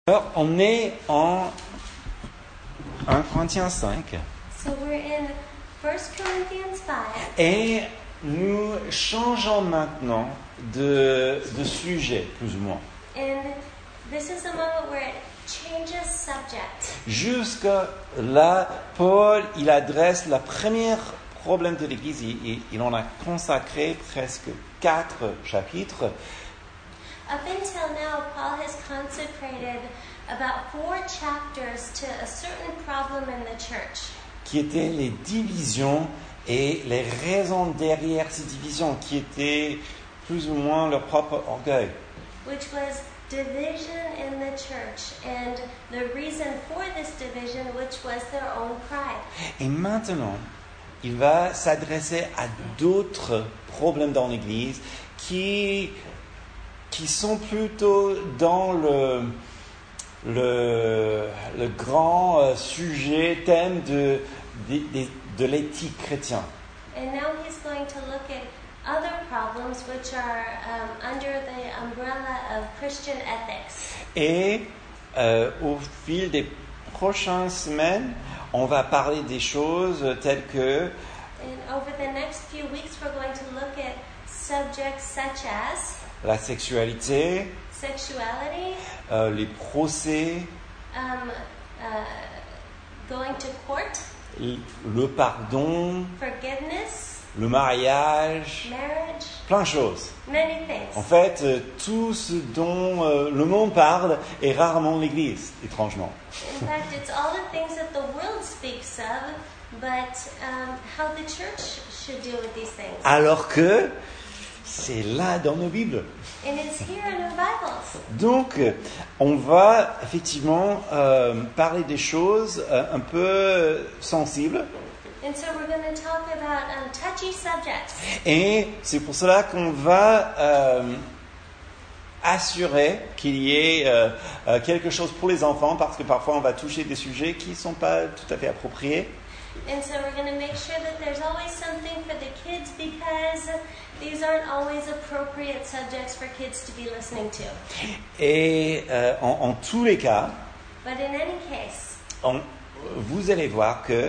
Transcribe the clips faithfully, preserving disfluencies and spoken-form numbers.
Alors, on est en un Corinthiens cinq. So we're in First Corinthians five. Et nous changeons maintenant de, de sujet, plus ou moins. And this is a moment where it changes subject. Jusqu'à là, Paul, il adresse la première problème de l'Église. Il, il en a consacré presque quatre chapitres. Up until now, Paul has consecrated about four chapters to a certain problem in the church. Qui étaient les divisions et les raisons derrière ces divisions, qui étaient plus ou moins leur propre orgueil. Which was division in the church, and the reason for this division, which was their own pride. Et maintenant, il va s'adresser à d'autres problèmes dans l'Église qui, qui sont plutôt dans le, le, le grand euh, sujet, thème de, de, de, de l'éthique chrétienne. And now he's going to look at other problems which are um, under the umbrella of Christian ethics. Et euh, au fil des prochaines semaines, on va parler des choses telles que And over the next few weeks, we're going to look at subjects such as la sexualité, sexuality, euh, les procès, um, uh, going to court, le pardon, forgiveness, le mariage, marriage, plein de choses. many things. En fait, euh, tout ce dont euh, le monde parle et rarement l'Église, étrangement. In fact, it's all the things that the world speaks of, but um, how the church should deal with these things. Alors que c'est là dans nos Bibles. And it's here in our Bibles. Donc, on va effectivement euh, parler des choses euh, un peu sensibles. And so we're going to talk about um, touchy subjects. Et c'est pour cela qu'on va euh, assurer qu'il y ait euh, euh, quelque chose pour les enfants, parce que parfois on va toucher des sujets qui ne sont pas tout à fait appropriés. And so we're going to make sure that there's always something for the kids, because these aren't always appropriate subjects for kids to be listening to. Et euh, en, en tous les cas, But in any case, on, vous allez voir que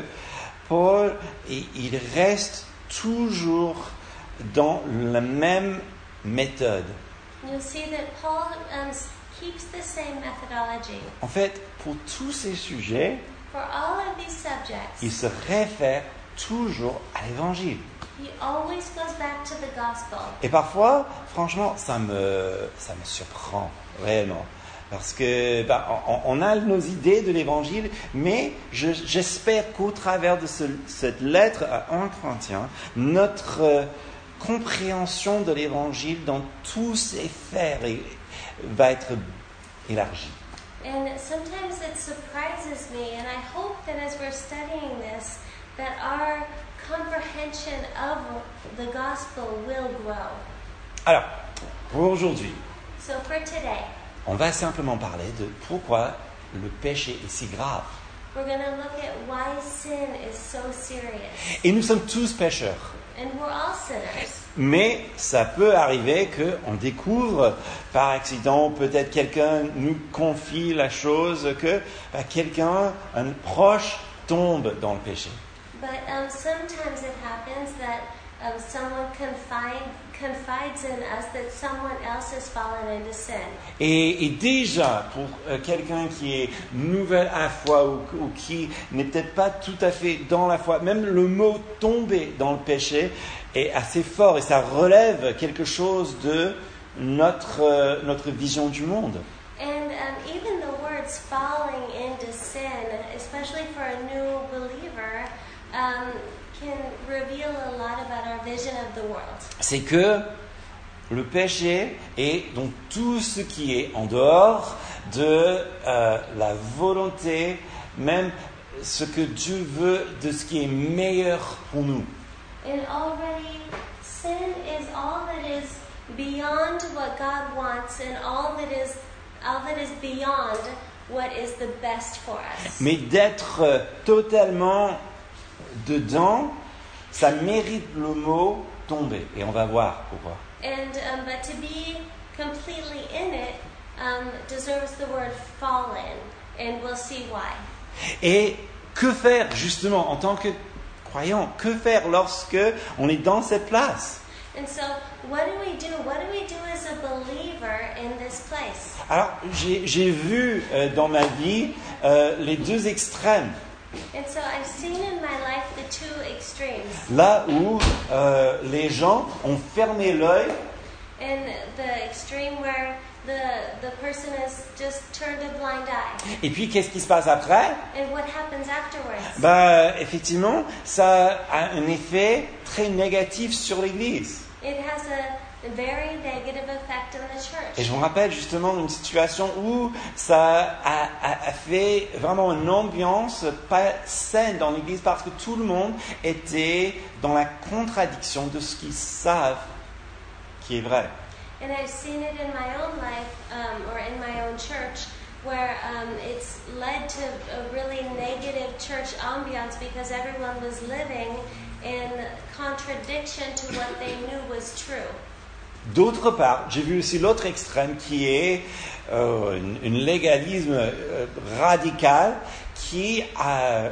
Paul, il il reste toujours dans la même méthode. you'll see that Paul um, keeps the same methodology. En fait, pour tous ces sujets, For all of these subjects, il se réfère toujours à l'Évangile. he always goes back to the gospel. Et parfois, franchement, ça me, ça me surprend, réellement. Parce que ben, on, on a nos idées de l'Évangile, mais je, j'espère qu'au travers de ce, cette lettre à un Corinthiens, notre euh, compréhension de l'Évangile dans tous ses faits et- va être élargie. And sometimes it surprises me, and I hope that as we're studying this, that our comprehension of the gospel will grow. Alors, pour aujourd'hui, So for today, on va simplement parler de pourquoi le péché est si grave. we're going to look at why sin is so serious. Et nous sommes tous pécheurs. And we're all sinners. Mais ça peut arriver qu'on découvre par accident, peut-être quelqu'un nous confie la chose, que bah, quelqu'un, un proche, tombe dans le péché. But um, sometimes it happens that um, someone confide, confides in us that someone else has fallen into sin. Et, et déjà, pour euh, quelqu'un qui est nouvel à la foi ou, ou qui n'est peut-être pas tout à fait dans la foi, même le mot tomber dans le péché est assez fort et ça relève quelque chose de notre, euh, notre vision du monde. And um, even the words falling into sin, especially for a new believer, um, can reveal a lot about our vision of the world. C'est que le péché est donc tout ce qui est en dehors de euh, la volonté, même ce que Dieu veut, de ce qui est meilleur pour nous. And already, sin is all that is beyond what God wants, and all that is all that is beyond what is the best for us. Mais d'être euh, totalement dedans, ça mérite le mot tomber. Et on va voir pourquoi. And um, but to be completely in it um, deserves the word fallen, and we'll see why. Et que faire justement en tant que croyant? Que faire lorsque on est dans cette place? And so, what do we do? What do we do as a believer in this place? Alors, j'ai, j'ai vu euh, dans ma vie euh, les deux extrêmes. And so, I've seen in my life the two extremes. Là où euh, les gens ont fermé l'œil And the extreme where the the person has just turned a blind eye. et puis qu'est-ce qui se passe après? And what happens afterwards? Bah, effectivement, ça a un effet très négatif sur l'Église. It has a very negative effect on the Et church. je me rappelle justement d'une situation où ça a, a- a fait vraiment une ambiance pas saine dans l'Église parce que tout le monde était dans la contradiction de ce qu'ils savent qui est vrai. And I've seen it in my own life, um, or in my own church, where um, it's led to a really negative church ambiance because everyone was living in contradiction to what they knew was true. D'autre part, j'ai vu aussi l'autre extrême qui est euh, un légalisme euh, radical qui a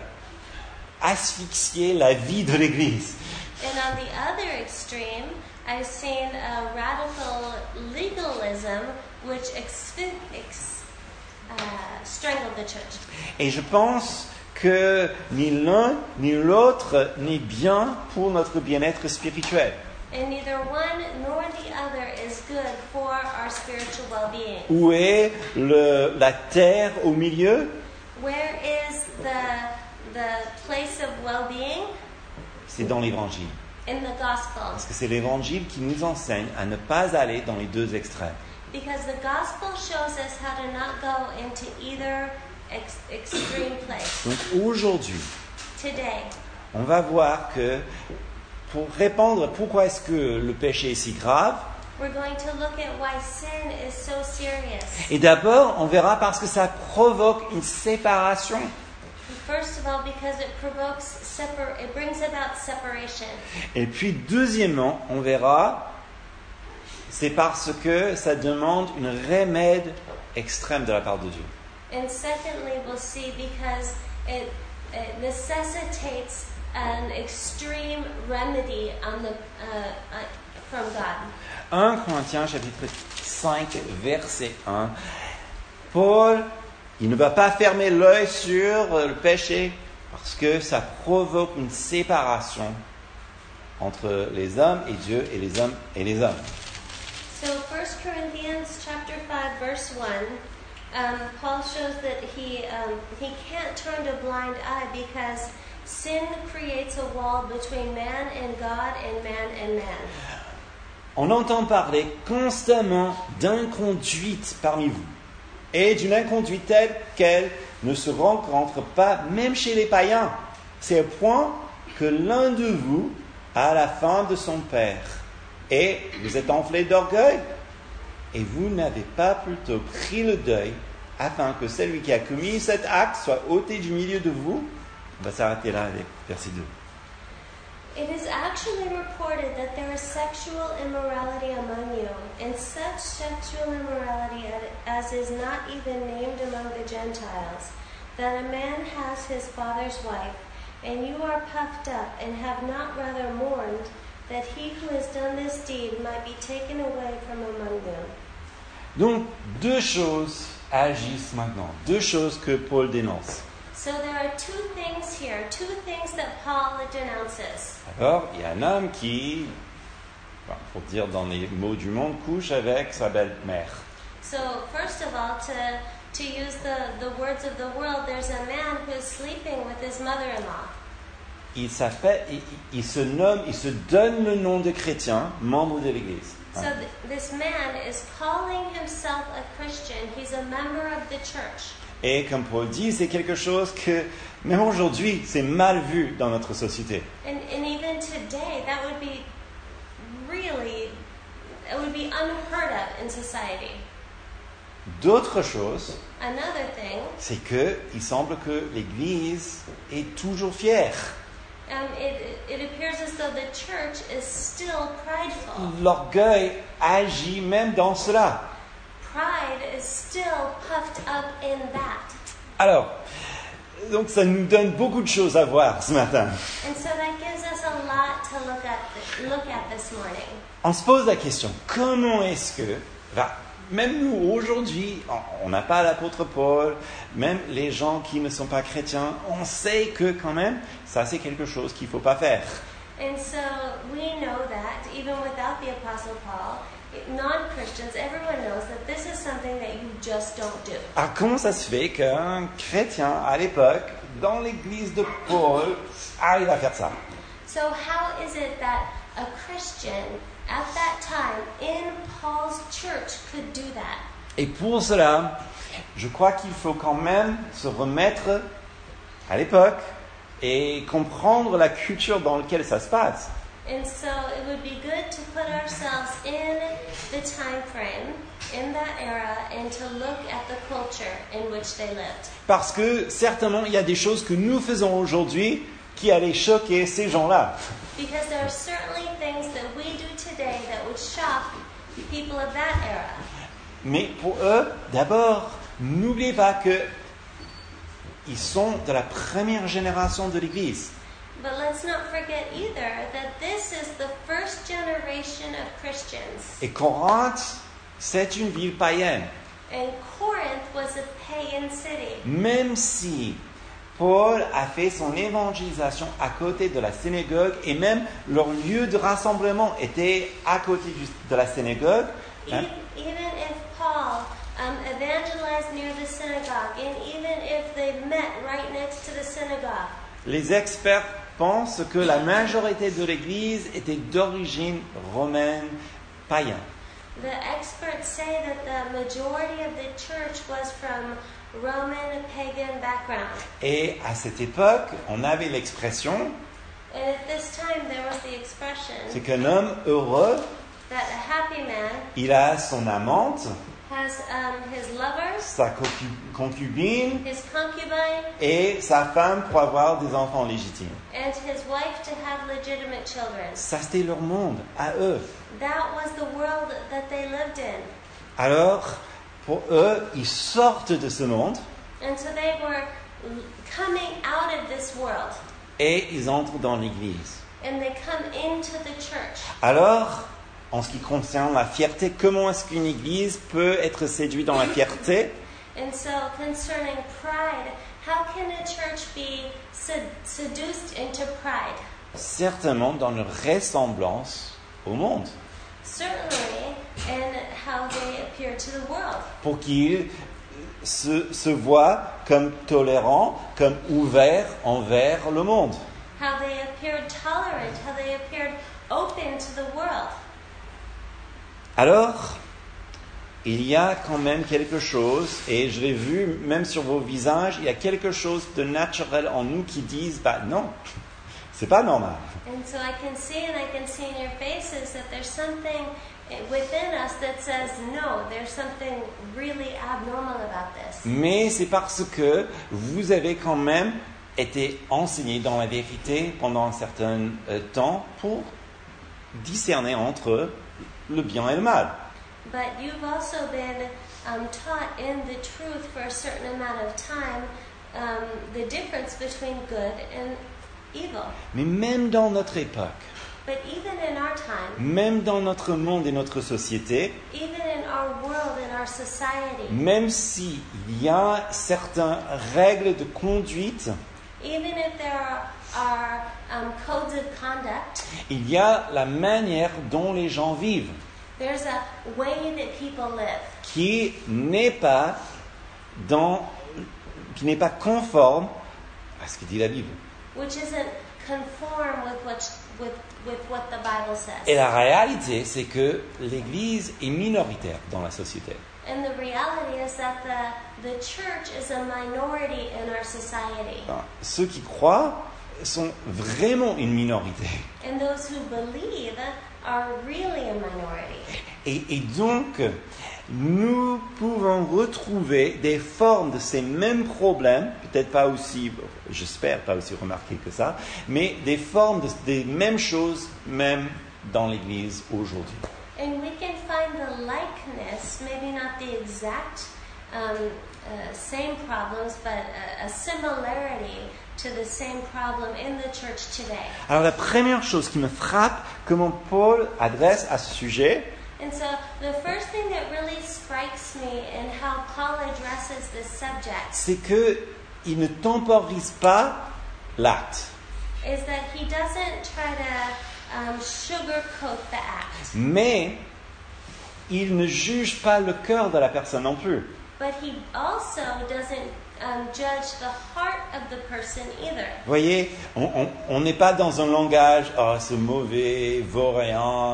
asphyxié la vie de l'Église. And on the other extreme, I've seen a radical legalism which ex- ex- uh, strangled the church. Et je pense que ni l'un ni l'autre n'est bien pour notre bien-être spirituel. And neither one nor the other is good for our spiritual well-being. Où est le, la terre au milieu? Where is the the place of well-being? C'est dans l'Évangile. In the gospel. Parce que c'est l'Évangile qui nous enseigne à ne pas aller dans les deux extrêmes. Because the gospel shows us how to not go into either ex- extreme place. Donc aujourd'hui, Today, on va voir que pour répondre pourquoi est-ce que le péché est si grave, we're going to look at why sin is so serious. et d'abord on verra parce que ça provoque une séparation. First of all, because it provokes separ- it brings about separation. Et puis deuxièmement, on verra, c'est parce que ça demande une remède extrême de la part de Dieu. And secondly, we'll see because it, it necessitates an extreme remedy on the uh, uh, from God. premier Corinthiens chapitre cinq verset un. Paul, il ne va pas fermer l'œil sur le péché parce que ça provoque une séparation entre les hommes et Dieu et les hommes et les hommes. So First Corinthians chapter five verse one, um, Paul shows that he um, he can't turn a blind eye because sin creates a wall between man and God and man and man. On entend parler constamment d'inconduite parmi vous et d'une inconduite telle qu'elle ne se rencontre pas même chez les païens. C'est au point que l'un de vous a la femme de son père et vous êtes enflé d'orgueil et vous n'avez pas plutôt pris le deuil afin que celui qui a commis cet acte soit ôté du milieu de vous. On va s'arrêter là avec verset deux. It is actually reported that there is sexual immorality among you, and such sexual immorality as is not even named among the Gentiles, that a man has his father's wife, and you are puffed up, and have not rather mourned, that he who has done this deed might be taken away from among them. Donc, deux choses agissent maintenant, deux choses que Paul dénonce. So there are two things here, two things that Paul denounces. Alors, il y a un homme qui, bon, pour dire dans les mots du monde, couche avec sa belle-mère. So first of all, to to use the, the words of the world, there's a man who's sleeping with his mother-in-law. Il s'appelle, il, il se nomme, il se donne le nom de chrétien, membre de l'Église. So th- this man is calling himself a Christian. He's a member of the church. Et comme Paul dit, c'est quelque chose que, même aujourd'hui, c'est mal vu dans notre société. And, and even today, that would be really, it would be unheard of in society. D'autres choses, Another thing, c'est que il semble que l'Église est toujours fière. um, it, it appears as though the church is still prideful. L'orgueil agit même dans cela. Pride is still puffed up in that. Alors, donc ça nous donne beaucoup de choses à voir ce matin. And so that gives us a lot to look at, look at this morning. On se pose la question, comment est-ce que, bah, même nous aujourd'hui, on n'a pas l'apôtre Paul, même les gens qui ne sont pas chrétiens, on sait que quand même, ça c'est quelque chose qu'il ne faut pas faire. And so we know that even without the Apostle Paul, non-Christians, everyone knows that this is something that you just don't do. Alors comment ça se fait qu'un chrétien à l'époque, dans l'église de Paul, arrive à faire ça? So how is it that a Christian at that time in Paul's church could do that? Et pour cela, je crois qu'il faut quand même se remettre à l'époque et comprendre la culture dans laquelle ça se passe. And so it would be good to put ourselves in the time frame, in that era, and to look at the culture in which they lived. Parce que certainement, il y a des choses que nous faisons aujourd'hui qui allaient choquer ces gens-là. Because there are certainly things that we do today that would shock people of that era. Mais pour eux, d'abord, n'oubliez pas que ils sont de la première génération de l'Église. But let's not forget either that this is the first generation of Christians. Et Corinthe, c'est une ville païenne. And Corinth was a pagan city. Même si Paul a fait son évangélisation à côté de la synagogue et même leur lieu de rassemblement était à côté du- de la synagogue, hein, E- Even if Paul um, evangelized near the synagogue, and even if they met right next to the synagogue, les experts pensent que la majorité de l'Église était d'origine romaine païenne. the experts say that the majority of the church was from Roman pagan background. Et à cette époque, on avait l'expression, And at this time there was the expression c'est qu'un homme heureux, that a happy man il a son amante, has um, his lovers, sa concu- concubine his concubine, et sa femme pour avoir des enfants légitimes. and his wife to have legitimate children. Ça, c'était leur monde, à eux. That was the world that they lived in. Alors, pour eux, ils sortent de ce monde And so they were l- coming out of this world, et ils entrent dans l'Église. and they come into the church. Alors, en ce qui concerne la fierté, comment est-ce qu'une Église peut être séduite dans la fierté? And so concerning pride, how can a church be sed- seduced into pride? Certainement dans leur ressemblance au monde, Certainly in how they appear to the world. pour qu'ils se, se voient comme tolérants, comme ouverts envers le monde. How they appeared tolerant, how they appeared open to the world. Alors, il y a quand même quelque chose, et je l'ai vu même sur vos visages, il y a quelque chose de naturel en nous qui disent, bah non, c'est pas normal. And so I can see and I can see in your faces that there's something within us that says, no, there's something really abnormal about this. Mais c'est parce que vous avez quand même été enseigné dans la vérité pendant un certain euh, temps pour discerner entre le bien et le mal. But you've also been um, taught in the truth for a certain amount of time um, the difference between good and evil. Mais même dans notre époque, But even in our time, même dans notre monde et notre société, even in our world, in our society, même s'il y a certaines règles de conduite, even if there are, are um, codes of conduct, il y a la manière dont les gens vivent, there's a way that people live qui n'est pas dans, qui n'est pas conforme à ce que dit la Bible. which isn't conform with what, with, with what the Bible says. Et la réalité, c'est que l'Église est minoritaire dans la société. And the reality is that the, the church is a minority in our society. Enfin, ceux qui croient sont vraiment une minorité. And those who believe are really a minority. Et, et donc, nous pouvons retrouver des formes de ces mêmes problèmes, peut-être pas aussi, j'espère pas aussi remarquées que ça, mais des formes de, des mêmes choses, même dans l'Église aujourd'hui. And we can find the likeness, maybe not the exact um, uh, same problems, but a, a similarity to the same problem in the church today. Alors la première chose qui me frappe, comment Paul adresse à ce sujet, And so the first thing that really strikes me in how Paul addresses this subject c'est que il ne temporise pas l'acte, is that he doesn't try to um, sugarcoat the act, mais il ne juge pas le cœur de la personne non plus. but he also doesn't um, judge the heart of the person either. Vous voyez, on on n'est pas dans un langage « oh, c'est mauvais, vaurien »,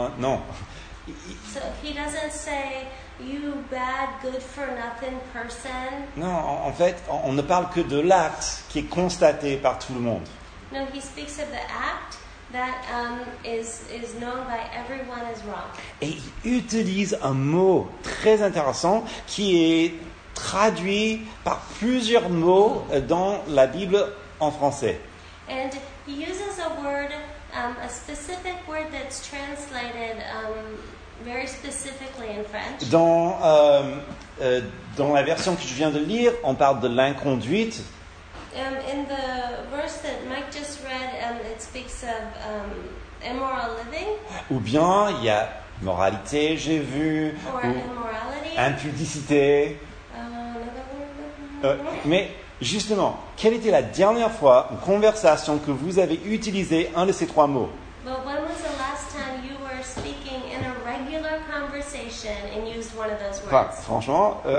non. So he doesn't say, you bad, good for nothing person. Non, en, en fait, on, on ne parle que de l'acte qui est constaté par tout le monde. No, he speaks of the act that um, is, is known by everyone as wrong. Et il utilise un mot très intéressant qui est traduit par plusieurs mots dans la Bible en français. And he uses a word, um, a specific word that's translated um, very specifically in French. Dans, euh, euh, dans la version que je viens de lire, on parle de l'inconduite. Um, in the verse that Mike just read, um, it speaks of um, immoral living Ou bien il y a moralité, j'ai vu, or ou immorality. impudicité. Uh, another Euh, word? mais justement, quelle était la dernière fois, une conversation que vous avez utilisé un de ces trois mots? But when was the last time you were speaking in a regular conversation and used one of those Enfin, words? franchement, euh,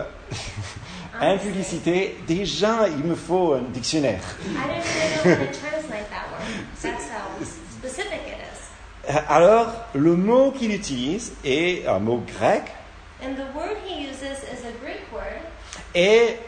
impudicité, déjà il me faut un dictionnaire. I don't even know how to translate that word. That's how specific it is. Alors, le mot qu'il utilise est un mot grec And the word he uses is a Greek word, et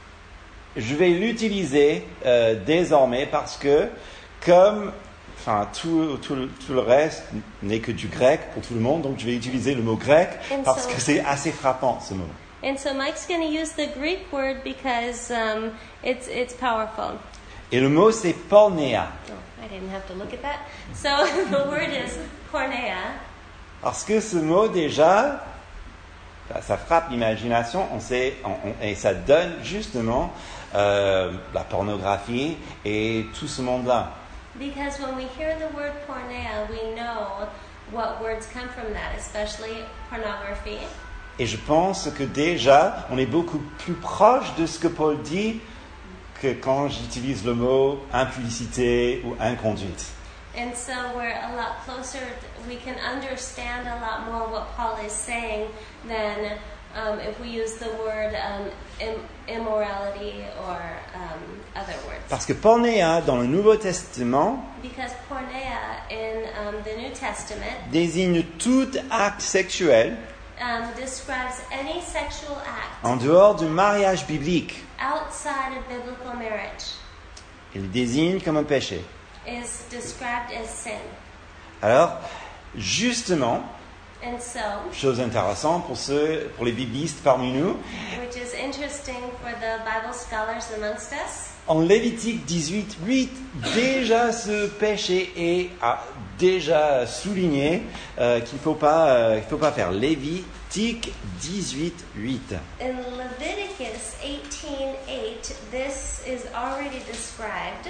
je vais l'utiliser euh, désormais parce que comme enfin, tout, tout, le- tout le reste n'est que du grec pour tout le monde, donc je vais utiliser le mot grec And parce so- que c'est assez frappant ce mot. and so Mike's going to use the Greek word because um, it's it's powerful. Et le mot c'est pornéa. Oh, I didn't have to look at that. So the word is porneia, Parce que ce mot déjà, ça, ça frappe l'imagination, on sait, on- on- et ça donne justement euh, la pornographie et tout ce monde-là. because when we hear the word porneia, we know what words come from that, especially pornography. Et je pense que déjà, on est beaucoup plus proche de ce que Paul dit que quand j'utilise le mot impudicité ou inconduite. And so we're a lot closer, we can understand a lot more what Paul is saying than um, if we use the word um, im- immorality or um, other words. Parce que pornéa, dans le Nouveau Testament, Because porneia in um, the New Testament désigne tout acte sexuel um, describes any sexual act en dehors du mariage biblique. outside of biblical marriage, Il désigne comme un péché. is described as sin. Alors, justement, And so, chose intéressante pour ceux, pour les biblistes parmi nous, which is interesting for the Bible scholars amongst us, en Lévitique dix-huit huit, déjà ce péché est ah, déjà souligné euh, qu'il ne faut pas, euh, qu'il faut pas faire. Lévitique dix-huit huit. in Leviticus eighteen eight, this is already described.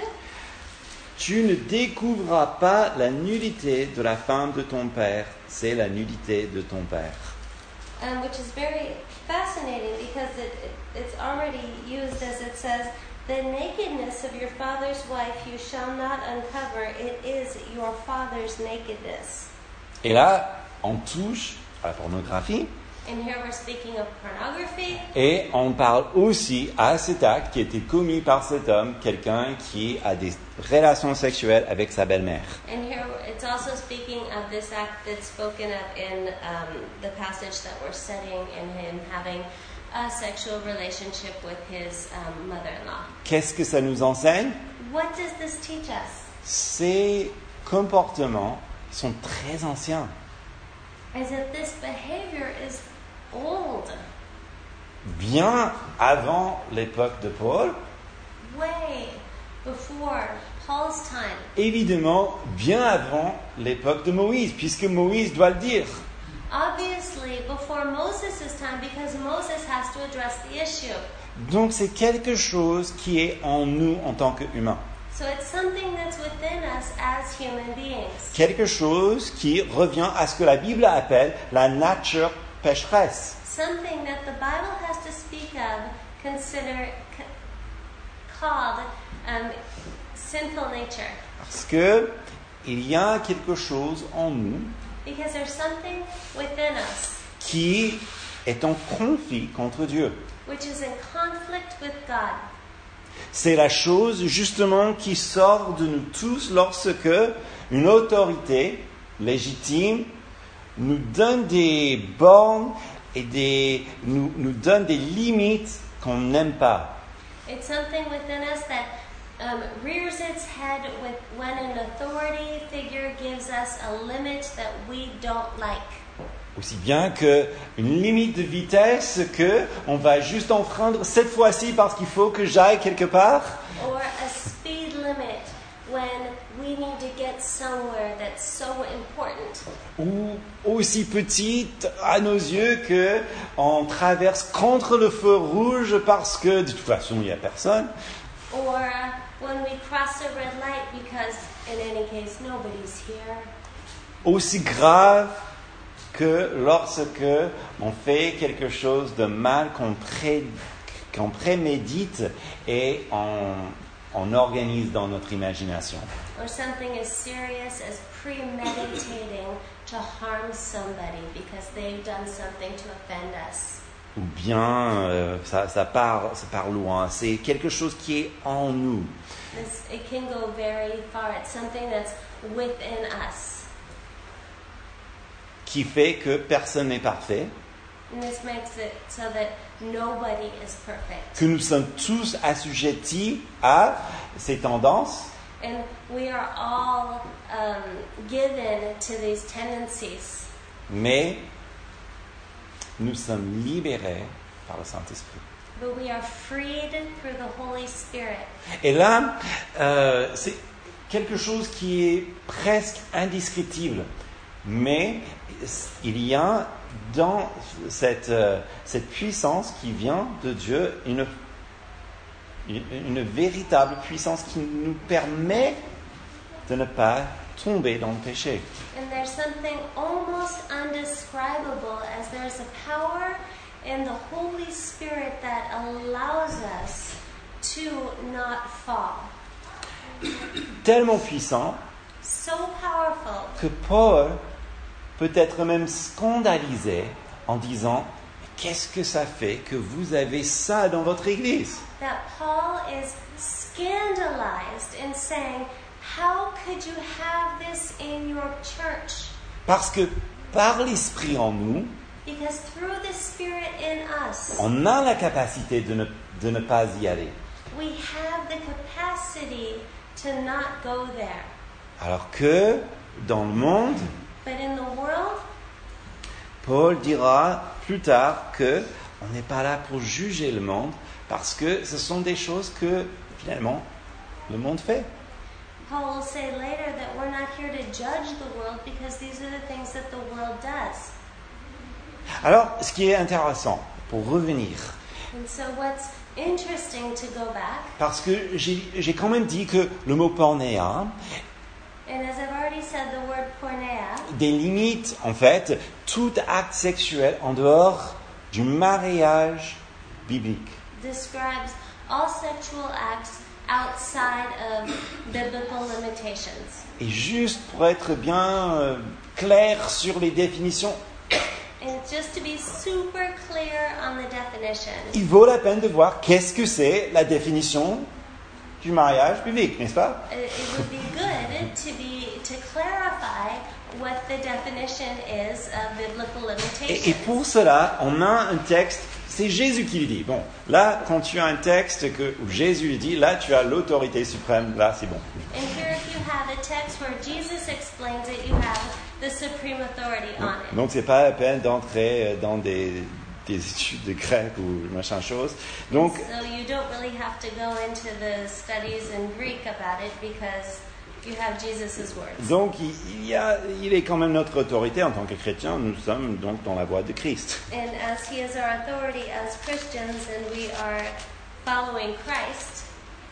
Tu ne découvriras pas la nudité de la femme de ton père, c'est la nudité de ton père. Um, which is very fascinating because it, it, it's already used as it says, the nakedness of your father's wife you shall not uncover, it is your father's nakedness. Et là, on touche à la pornographie And here we're speaking of pornography, et on parle aussi à cet acte qui a été commis par cet homme, quelqu'un qui a des relations sexuelles avec sa belle-mère. and here it's also speaking of this act that's spoken of in um, the passage that we're studying, in him having a sexual relationship with his um, mother-in-law. Qu'est-ce que ça nous enseigne? What does this teach us? Ces comportements sont très anciens. Is that this behavior is old, Bien avant l'époque de Paul, way before Paul's time, évidemment bien avant l'époque de Moïse, puisque Moïse doit le dire. obviously actually before Moses' time because Moses has to address the issue. Donc c'est quelque chose qui est en nous en tant qu'humains. So it's something that's within us as human beings. Quelque chose qui revient à ce que la Bible appelle la nature pécheresse. Something that the Bible has to speak of, consider c- called um, sinful nature. Parce que il y a quelque chose en nous Because there's something within us qui est en conflit contre Dieu. which is in conflict with God. C'est la chose justement qui sort de nous tous lorsque une autorité légitime nous donne des bornes et des, nous, nous donne des limites qu'on n'aime pas. It's something within us that um, rears its head with when an authority figure gives us a limit that we don't like. Aussi bien qu'une limite de vitesse que on va juste enfreindre cette fois-ci parce qu'il faut que j'aille quelque part. Or a speed limit when we need to get somewhere that's so important. Ou aussi petite à nos yeux que on traverse contre le feu rouge parce que de toute façon il n'y a personne. Or uh, when we cross a red light because in any case nobody's here. Aussi grave que lorsque on fait quelque chose de mal qu'on, pré, qu'on prémédite et on, on organise dans notre imagination. Or something as serious as premeditating to harm somebody because they've done something to offend us. Ou bien euh, ça, ça, part, ça part loin. C'est quelque chose qui est en nous. This, it can go very far. It's something that's within us. Qui fait que personne n'est parfait, And this makes it so that nobody is perfect. que nous sommes tous assujettis à ces tendances, And we are all um, given to these tendencies. mais nous sommes libérés par le Saint-Esprit. But we are freed through the Holy Spirit. Et là, euh, c'est quelque chose qui est presque indescriptible, mais il y a dans cette, euh, cette puissance qui vient de Dieu une, une, une véritable puissance qui nous permet de ne pas tomber dans le péché. And there's something almost undescribable as there's a power in the Holy Spirit that allows us to not fall. Tellement puissant So powerful que Paul peut être même scandalisé en disant « Qu'est-ce que ça fait que vous avez ça dans votre église ?» that Paul is scandalized in saying, how could you have this in your church? Parce que par l'Esprit en nous, Because through the Spirit in us, on a la capacité de ne, de ne pas y aller. we have the capacity to not go there. Alors que dans le monde, But in the world, Paul dira plus tard que on n'est pas là pour juger le monde parce que ce sont des choses que finalement le monde fait. Paul will say later that we're not here to judge the world because these are the things that the world does. Alors, ce qui est intéressant, pour revenir, And so what's interesting to go back, parce que j'ai, j'ai quand même dit que le mot pornéa and as I've already said, the word porneia délimite en fait tout acte sexuel en dehors du mariage biblique. describes all sexual acts outside of biblical limitations. Et juste pour être bien euh, clair sur les définitions, And just to be super clear on the definition, il vaut la peine de voir qu'est-ce que c'est la définition du mariage biblique, n'est-ce pas? it, it would be good to be to clarify what the definition is of biblical limitations. Et, et pour cela, on a un texte, c'est Jésus qui le dit. Bon, là, quand tu as un texte que, où Jésus le dit, là, tu as l'autorité suprême, là, c'est bon. And here, if you have a text where Jesus explains it, you have the supreme authority on it. Donc, c'est pas la peine d'entrer dans des, des études de grec ou machin chose. Donc, So you don't really have to go into the studies in Greek about it because you have Jesus' words. Donc, il, il, y a, il est quand même notre autorité en tant que chrétiens. Nous sommes donc dans la voie de Christ. And as he is our authority as Christians and we are following Christ,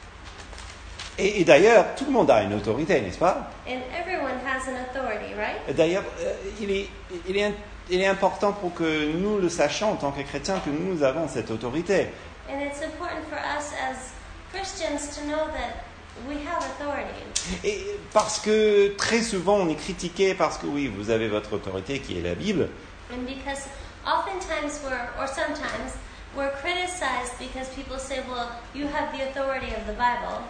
Et, et d'ailleurs, tout le monde a une autorité, n'est-ce pas? and everyone has an authority, right? Et d'ailleurs, euh, il est, il, est, il est important pour que nous le sachions en tant que chrétiens que nous avons cette autorité. And it's important for us as Christians to know that we have authority. Et parce que très souvent, on est critiqué parce que oui, vous avez votre autorité qui est la Bible. And because oftentimes we're, or sometimes, we're criticized because people say, well, you have the authority of the Bible.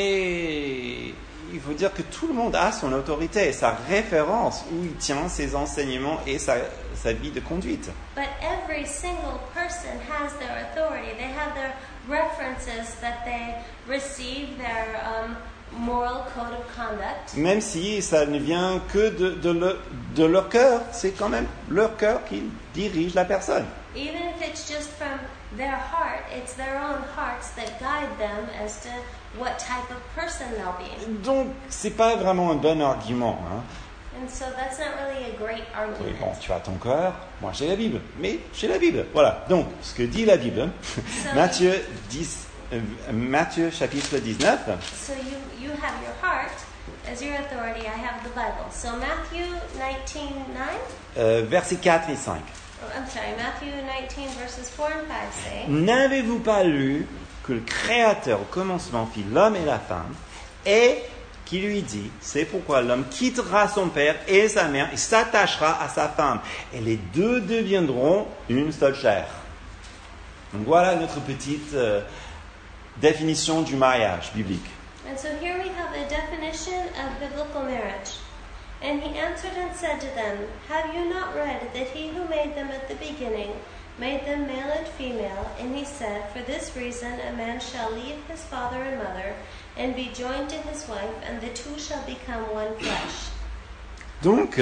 Mais il faut dire que tout le monde a son autorité, sa référence, où il tient ses enseignements et sa, sa vie de conduite. But every single person has their authority. They have their references that they receive, their um, moral code of conduct. Même si ça ne vient que de, de, le, de leur cœur, c'est quand même leur cœur qui dirige la personne. Even if it's just from their heart, it's their own hearts that guide them as to what type of person they'll be. Donc, c'est pas vraiment un bon argument. Hein. And so that's not really a great Oui, argument. bon, tu as ton cœur, moi j'ai la Bible, mais j'ai la Bible. Voilà, donc, ce que dit la Bible, Matthieu, dix, euh, Matthieu chapitre dix-neuf, So you, you have your heart as your authority. I have the Bible. So Matthew nineteen nine. euh, versets quatre et cinq. Oh, I'm sorry, Matthew nineteen verses four and five say, N'avez-vous pas lu que le Créateur au commencement fit l'homme et la femme, et qui lui dit, c'est pourquoi l'homme quittera son père et sa mère et s'attachera à sa femme, et les deux deviendront une seule chair. Donc voilà notre petite euh, définition du mariage biblique. and so here we have a definition of biblical marriage. And he answered and said to them, have you not read that he who made them at the beginning made them male and female? And he said, for this reason a man shall leave his father and mother and be joined to his wife, and the two shall become one flesh. Donc,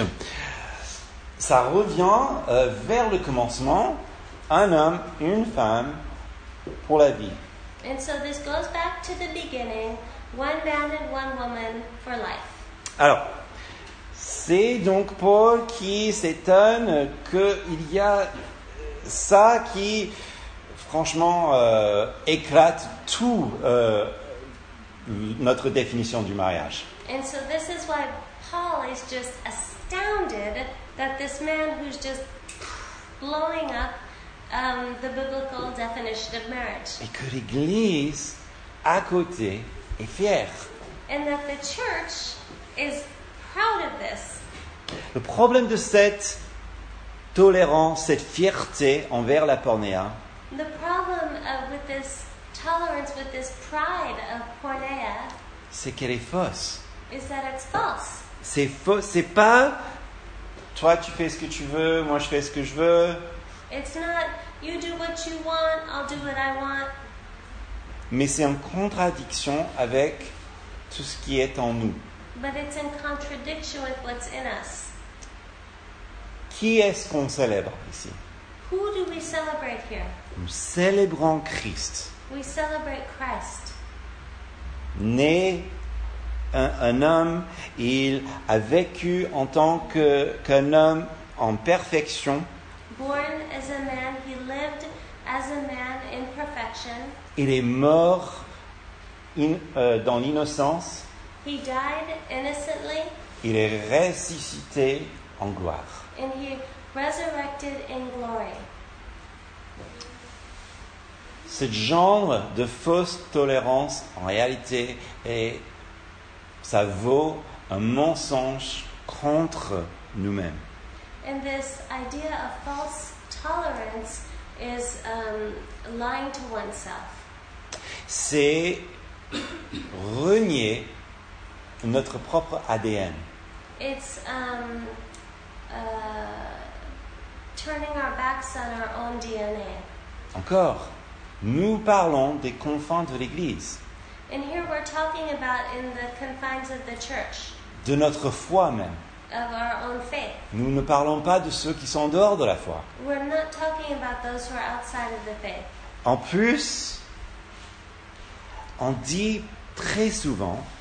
ça revient euh, vers le commencement, un homme, une femme pour la vie. And so this goes back to the beginning, one man and one woman for life. Alors, c'est donc Paul qui s'étonne qu'il y a ça qui, franchement, euh, éclate tout euh, notre définition du mariage. And so this is why Paul is just astounded that this man who's just blowing up um, the biblical definition of marriage. Et que l'Église, à côté, est fière. And that the church is proud of this. Le problème de cette tolérance, cette fierté envers la pornéa, The problem of, with this tolerance, with this pride of porneia, c'est qu'elle est fausse. is that it's false. C'est faux, c'est pas toi tu fais ce que tu veux, moi je fais ce que je veux, It's not, you do what you want, I'll do what I want. mais c'est en contradiction avec tout ce qui est en nous. But it's in contradiction with what's in us. Qui est-ce qu'on célèbre ici? Who do we celebrate here? Nous célébrons Christ, We celebrate Christ. né un, un homme, il a vécu en tant que, qu'un homme en perfection, Born as a man, he lived as a man in perfection. il est mort in- euh, dans l'innocence, He died innocently, il est ressuscité en gloire. and he resurrected in glory. Ce genre de fausse tolérance, en réalité, est, ça vaut un mensonge contre nous-mêmes. And this idea of false tolerance is um, lying to oneself. C'est renier notre propre A D N. It's um, uh, turning our backs on our own D N A. Encore, nous parlons des confins de l'Église, And here we're talking about in the confines of the church, de notre foi même. of our own faith. Nous ne parlons pas de ceux qui sont en dehors de la foi. We're not talking about those who are outside of the faith. En plus, on dit très souvent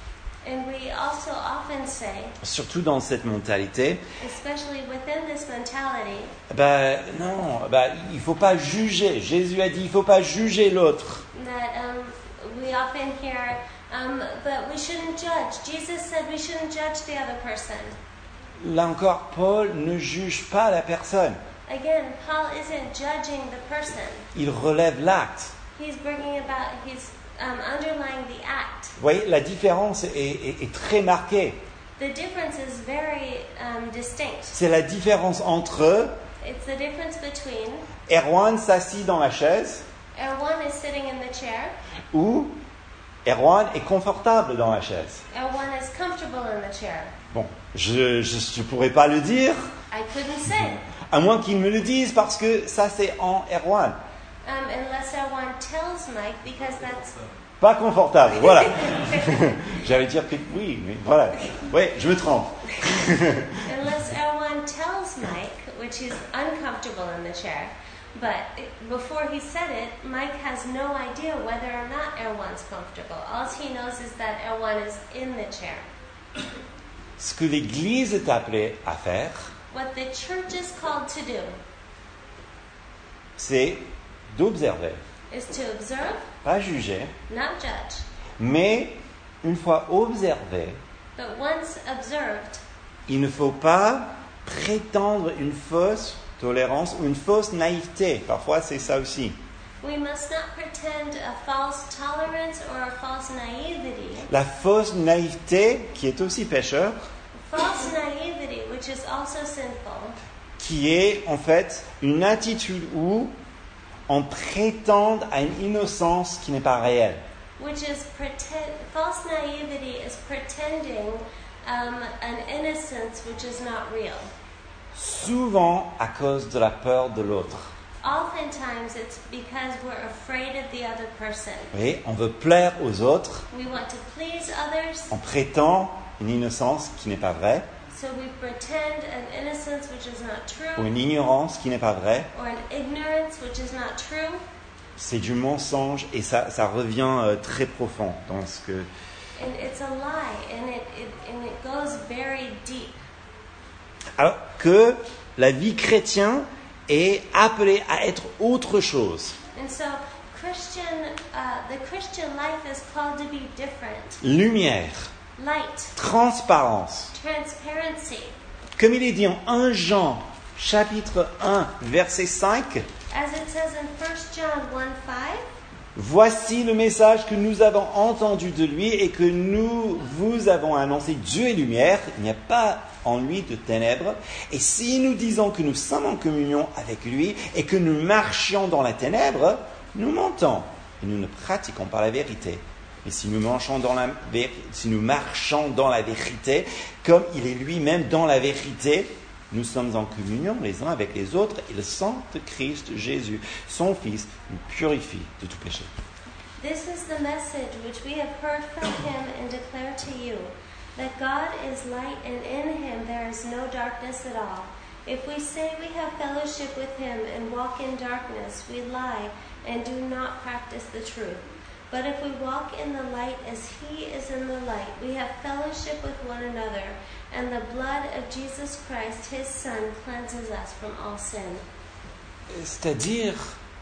And we also often say, surtout dans cette mentalité, especially within this mentality, ben non, ben, il ne faut pas juger. Jésus a dit, il ne faut pas juger l'autre. that um, we often hear, um, but we shouldn't judge. Jesus said we shouldn't judge the other person. Là encore, Paul ne juge pas la personne. Again, Paul isn't judging the person. Il relève l'acte. He's bringing about, he's um, underlying the act. Vous voyez, la différence est, est, est très marquée. The difference is very um, distinct. C'est la différence entre It's the difference between Erwan s'assit dans la chaise Erwan is sitting in the chair, ou Erwan est confortable dans la chaise. Erwan is comfortable in the chair. Bon, je ne pourrais pas le dire, I couldn't say, à moins qu'ils me le disent, parce que ça c'est en Erwan. um, unless Erwan tells Mike, because that's Pas confortable, voilà. J'allais dire que oui, mais voilà. Oui, je me trompe. unless Erwan tells Mike, which is uncomfortable in the chair. But before he said it, Mike has no idea whether or not Erwan's comfortable. All he knows is that Erwan is in the chair. Ce que l'Église est appelée à faire, What the church is called to do c'est d'observer, is to observe, pas juger, not judge. mais une fois observé, But once observed, il ne faut pas prétendre une fausse tolérance ou une fausse naïveté. Parfois, c'est ça aussi. we must not pretend a false tolerance or a false naivety. La fausse naïveté, qui est aussi pécheur, False naivety, which is also sinful, qui est en fait une attitude où on prétend à une innocence qui n'est pas réelle. which is pretend. False naivety is pretending um, an innocence which is not real. Souvent à cause de la peur de l'autre. Oftentimes, it's because we're afraid of the other person. Vous voyez, on veut plaire aux autres, We want to please others, on prétend une innocence qui n'est pas vraie, so we pretend an innocence which is not ou true, une ignorance qui n'est pas vraie. or an ignorance which is not true. C'est du mensonge et ça, ça revient euh, très profond dans ce que... And it's a lie, and it, it and it goes very deep. Alors que la vie chrétienne est appelée à être autre chose. And so, Christian, uh, the Christian life is called to be different. Lumière, Light, transparence. transparency. Comme il est dit en premier Jean, chapitre un, verset cinq, As it says in First John one five, voici le message que nous avons entendu de lui et que nous vous avons annoncé. Dieu est lumière, il n'y a pas en lui de ténèbres. Et si nous disons que nous sommes en communion avec lui et que nous marchions dans la ténèbre, nous mentons et nous ne pratiquons pas la vérité. Mais si nous marchons dans la, si nous marchons dans la vérité, comme il est lui-même dans la vérité, nous sommes en communion les uns avec les autres et le sang de Christ Jésus, son Fils, nous purifie de tout péché. this is the message which we have heard from him and declare to you, that God is light and in him there is no darkness at all. If we say we have fellowship with him and walk in darkness, we lie and do not practice the truth. But if we walk in the light as he is in the light, we have fellowship with one another, and the blood of Jesus Christ, his Son, cleanses us from all sin. C'est-à-dire,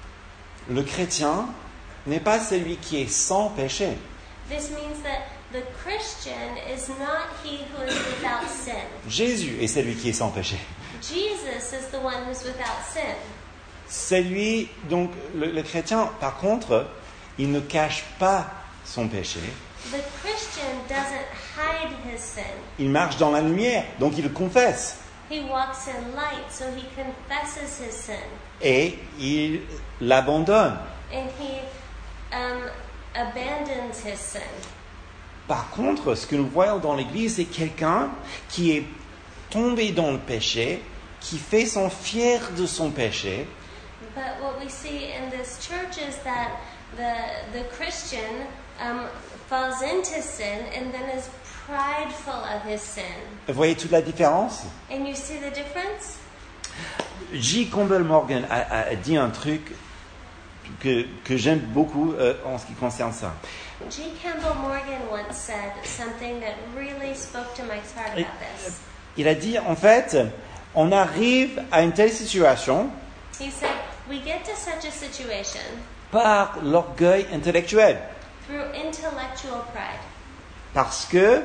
le chrétien n'est pas celui qui est sans péché. This means that the Christian is not he who is without sin. Jésus est celui qui est sans péché. Jesus is the one who's without sin. C'est lui, donc le, le chrétien, par contre, il ne cache pas son péché. The Christian doesn't hide his sin. Il marche dans la lumière, donc il le confesse. He walks in light, so he confesses his sin. Et il l'abandonne. And he um, abandons his sin. Par contre, ce que nous voyons dans l'Église, c'est quelqu'un qui est tombé dans le péché, qui fait son fier de son péché, But what we see in this church is that the the Christian um, falls into sin and then is prideful of his sin. Vous voyez toute la différence? And you see the difference? J. Campbell Morgan a, a dit un truc que, que j'aime beaucoup euh, en ce qui concerne ça. G. Campbell Morgan once said something that really spoke to Mike's heart about this. Il a dit, en fait, on arrive à une telle situation He said, we get to such a situation par l'orgueil intellectuel. through intellectual pride. Parce que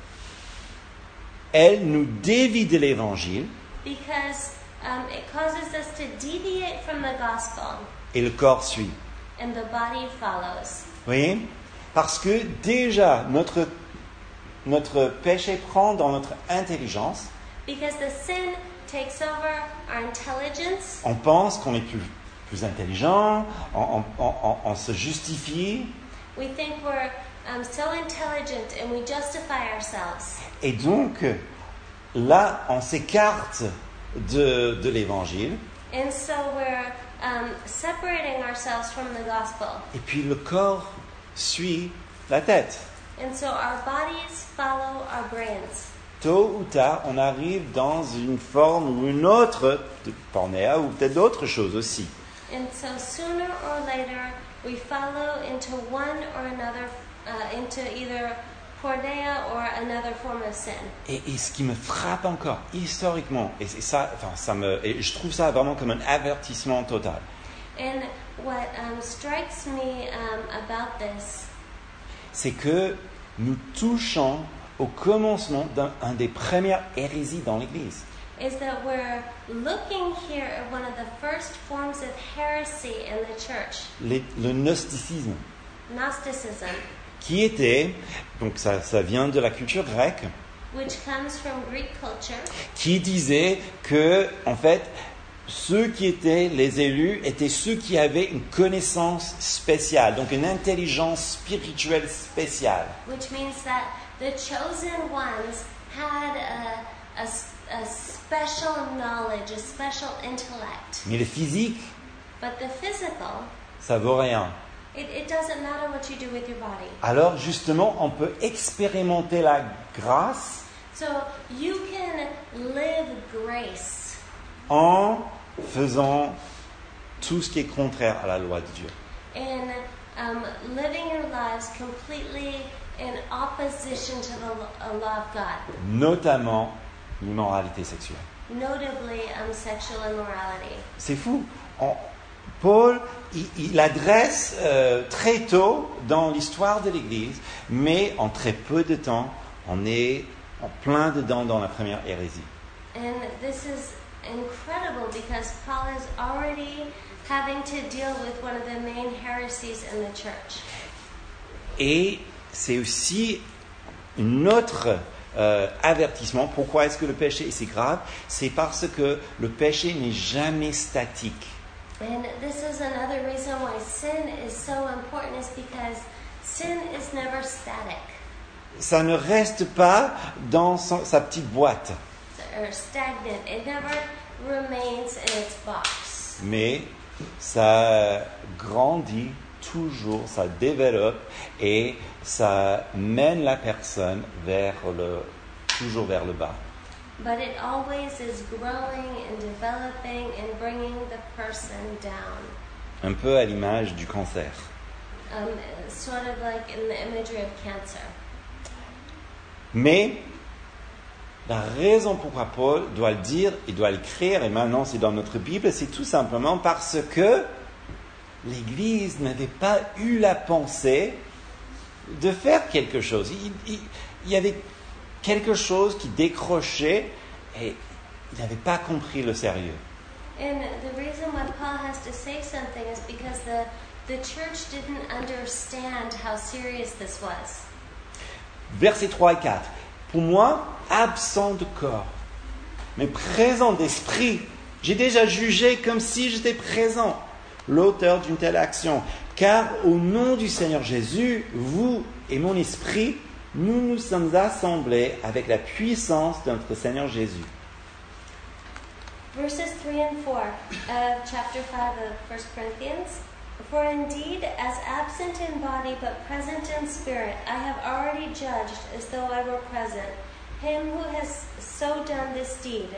elle nous dévie de l'évangile Because um, it causes us to deviate from the gospel, et le corps suit. and the body follows. Vous voyez? Parce que déjà, notre, notre péché prend dans notre intelligence. Because the sin takes over our intelligence. On pense qu'on est plus, plus intelligent, on, on, on, on se justifie. We think we're um, so intelligent and we justify ourselves. Et donc, là, on s'écarte de, de l'évangile. And so we're um, separating ourselves from the gospel. Et puis le corps suit la tête. And so our bodies follow our brains. Tôt ou tard, on arrive dans une forme ou une autre de pornéa ou peut-être d'autres choses aussi. And so sooner or later, we follow into one or another, uh, into either porneia or another form of sin. Et, et ce qui me frappe encore, historiquement, et c'est ça, enfin, ça me, et je trouve ça vraiment comme un avertissement total. And what um, strikes me um, about this C'est que nous touchons au commencement d'un des premières hérésies dans l'Église. is that we're looking here at one of the first forms of heresy in the church, Les- le gnosticisme, Gnosticism, qui était, donc ça, ça vient de la culture grecque, which comes from Greek culture, qui disait que, en fait, ceux qui étaient les élus étaient ceux qui avaient une connaissance spéciale, donc une intelligence spirituelle spéciale. which means that the chosen ones had a, a, a special knowledge, a special intellect. Mais le physique, But the physical, ça vaut rien. it, it doesn't matter what you do with your body. Alors justement, on peut expérimenter la grâce So you can live grace en faisant tout ce qui est contraire à la loi de Dieu. in um, living your lives completely in opposition to the lo- uh, law of God, Notamment l'immoralité sexuelle. notably um, sexual immorality. C'est fou. On- Paul, il, il adresse euh, très tôt dans l'histoire de l'Église, mais en très peu de temps, on est en plein dedans dans la première hérésie. And this is incredible because Paul is already having to deal with one of the main heresies in the church. Et c'est aussi un autre euh, avertissement. Pourquoi est-ce que le péché est si grave? C'est parce que le péché n'est jamais statique. And this is another reason why sin is so important, is because sin is never static Ça ne reste pas dans son- sa petite boîte, or stagnant. It never remains in its box. mais ça grandit toujours, ça développe et ça mène la personne vers le, toujours vers le bas. But it always is growing and developing and bringing the person down. Un peu à l'image du cancer. Um, sort of like in the imagery of cancer. Mais la raison pourquoi Paul doit le dire, il doit l'écrire, et maintenant c'est dans notre Bible, c'est tout simplement parce que l'Église n'avait pas eu la pensée de faire quelque chose. Il, il- il y avait quelque chose qui décrochait et il n'avait pas compris le sérieux. And the reason why Paul has to say something is because the, the church didn't understand how serious this was. Versets trois et quatre. Pour moi, absent de corps, mais présent d'esprit, j'ai déjà jugé comme si j'étais présent l'auteur d'une telle action. Car au nom du Seigneur Jésus, vous et mon esprit, nous nous sommes assemblés avec la puissance de notre Seigneur Jésus. Verses three and four of chapter five of First Corinthians. For indeed, as absent in body but present in spirit, I have already judged as though I were present him who has so done this deed.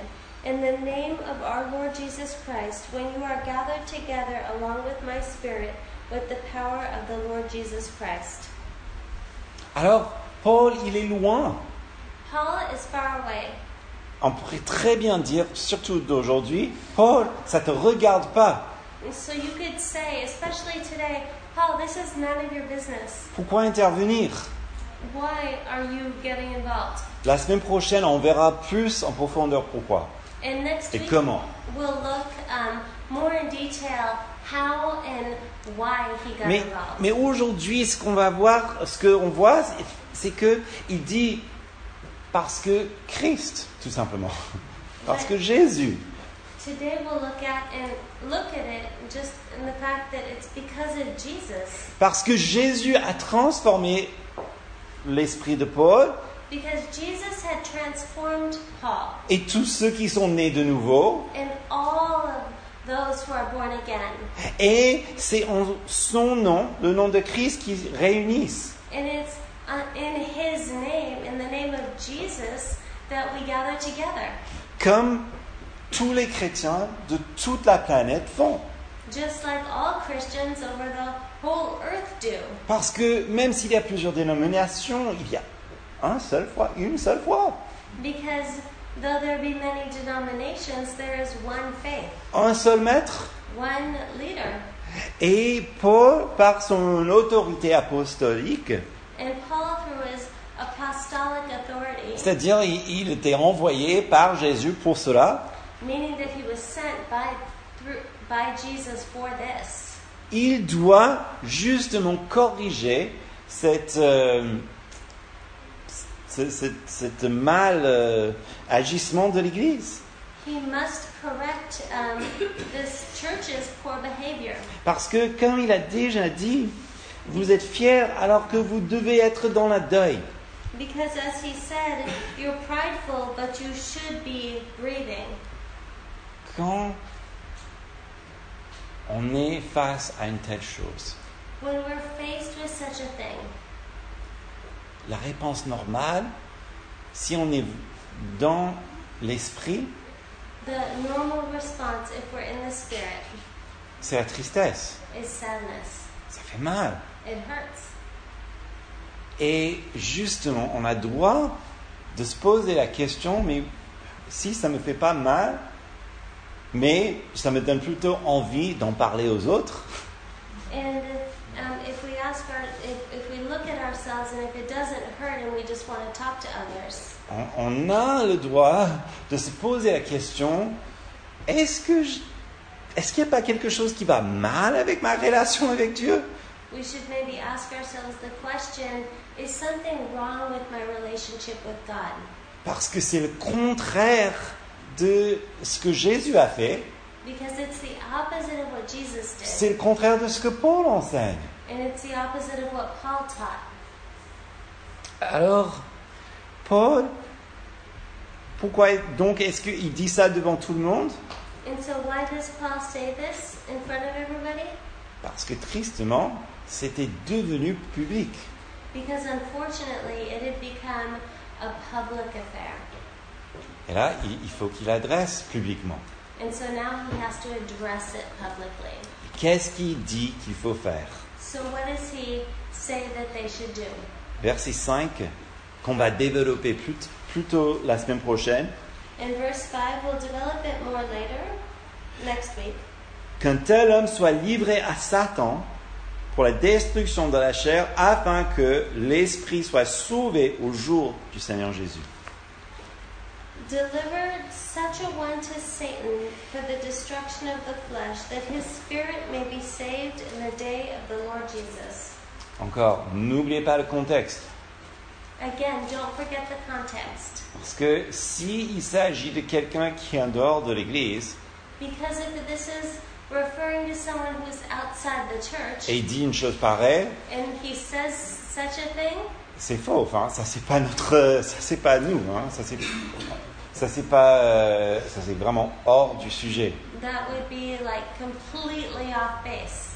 In the name of our Lord Jesus Christ, when you are gathered together along with my spirit, with the power of the Lord Jesus Christ. Alors, Paul, il est loin. Paul is far away. On pourrait très bien dire, surtout d'aujourd'hui, Paul, ça ne te regarde pas. So you could say, especially today, Paul, this is none of your business. Pourquoi intervenir? Why are you getting involved? La semaine prochaine, on verra plus en profondeur pourquoi And next et week, comment. we'll look um, more in detail how and why he got Mais, involved. mais aujourd'hui, ce qu'on va voir, ce qu'on voit, c'est, c'est que il dit parce que Christ, tout simplement, parce que Jésus. Today we'll look at and look at it just in the fact that it's because of Jesus. Parce que Jésus a transformé l'esprit de Paul Because Jesus had transformed Paul et tous ceux qui sont nés de nouveau. and all of those who are born again. Et c'est en son nom, le nom de Christ, qui réunissent. And it's uh, in his name, in the name of Jesus, that we gather together. Comme tous les chrétiens de toute la planète font. Just like all Christians over the whole earth do. Parce que même s'il y a plusieurs dénominations, il y a un seul foi, une seule foi. Because though there be many denominations, there is one faith, Un seul maître. one leader. Et Paul, par son autorité apostolique, And Paul, through his apostolic authority, c'est-à-dire il, il était envoyé par Jésus pour cela, meaning that he was sent by through by Jesus for this, il doit justement corriger cette, euh, ce, ce, cette mal euh, agissement de l'Église. he must correct um, this church's poor behavior. Parce que, comme il a déjà dit, vous êtes fiers alors que vous devez être dans la deuil. Because as he said, you're prideful, but you should be grieving. Quand on est face à une telle chose, When we're faced with such a thing, la réponse normale, si on est dans l'esprit, the normal response, if we're in the spirit, c'est la tristesse. is sadness. Ça fait mal. It hurts. Et justement, on a droit de se poser la question, mais si ça ne me fait pas mal, mais ça me donne plutôt envie d'en parler aux autres, And um, if we ask our, if, if we look at ourselves, and if it doesn't hurt, and we just want to talk to others, on, on a le droit de se poser la question, est-ce que je, est-ce qu'il n'y a pas quelque chose qui va mal avec ma relation avec Dieu? we should maybe ask ourselves the question: is something wrong with my relationship with God? Parce que c'est le contraire de ce que Jésus a fait, Because it's the opposite of what Jesus did, c'est le contraire de ce que Paul enseigne. and it's the opposite of what Paul taught. Alors, Paul, pourquoi donc est-ce qu'il dit ça devant tout le monde? And so, why does Paul say this in front of everybody? Parce que tristement, c'était devenu public. Because unfortunately, it had become a public affair. Et là, il, il faut qu'il adresse publiquement. And so now he has to address it publicly. Qu'est-ce qu'il dit qu'il faut faire? So what does he say that they should do? Verset cinq, qu'on va développer plus, t- plus tôt la semaine prochaine. In verse five, we'll develop it more later, next week. Qu'un tel homme soit livré à Satan pour la destruction de la chair, afin que l'esprit soit sauvé au jour du Seigneur Jésus. Deliver such a one to Satan for the destruction of the flesh, that his spirit may be saved in the day of the Lord Jesus. Encore, n'oubliez pas le contexte. Again, don't forget the context. Parce que s'il s'agit de quelqu'un qui est en dehors de l'Église, Because if this is referring to someone who's outside the church, et il dit une chose pareille, and he says such a thing, c'est faux. Enfin, ça c'est pas notre, ça c'est pas nous. Hein. Ça c'est, ça c'est pas, euh, ça c'est vraiment hors du sujet. that would be like completely off base.